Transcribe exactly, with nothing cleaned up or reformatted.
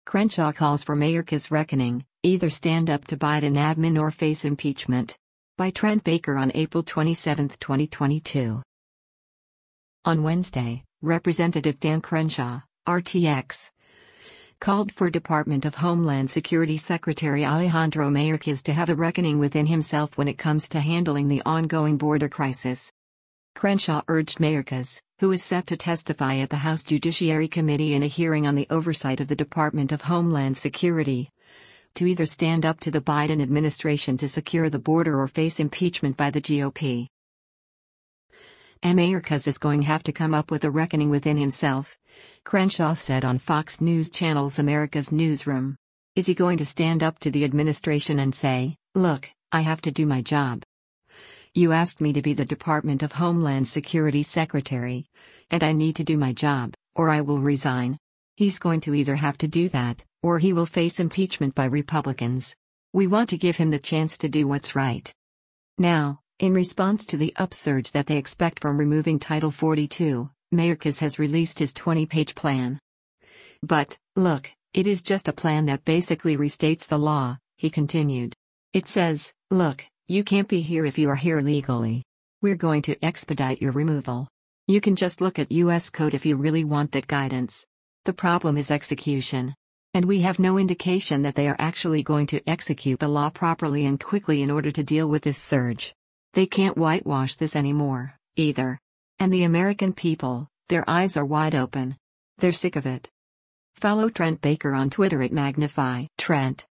Crenshaw calls for Mayorkas reckoning, either stand up to Biden admin or face impeachment. By Trent Baker on April twenty-seventh, twenty twenty-two. On Wednesday, Representative Dan Crenshaw, R T X, called for Department of Homeland Security Secretary Alejandro Mayorkas to have a reckoning within himself when it comes to handling the ongoing border crisis. Crenshaw urged Mayorkas, who is set to testify at the House Judiciary Committee in a hearing on the oversight of the Department of Homeland Security, to either stand up to the Biden administration to secure the border or face impeachment by the G O P. Mayorkas is going to have to come up with a reckoning within himself, Crenshaw said on Fox News Channel's America's Newsroom. Is he going to stand up to the administration and say, "Look, I have to do my job. You asked me to be the Department of Homeland Security Secretary, and I need to do my job, or I will resign"? He's going to either have to do that, or he will face impeachment by Republicans. We want to give him the chance to do what's right. Now, in response to the upsurge that they expect from removing Title forty-two, Mayorkas has released his twenty-page plan. But, look, it is just a plan that basically restates the law, he continued. It says, look, you can't be here if you are here legally. We're going to expedite your removal. You can just look at U S Code if you really want that guidance. The problem is execution. And we have no indication that they are actually going to execute the law properly and quickly in order to deal with this surge. They can't whitewash this anymore, either. And the American people, their eyes are wide open. They're sick of it. Follow Trent Baker on Twitter at Magnify Trent.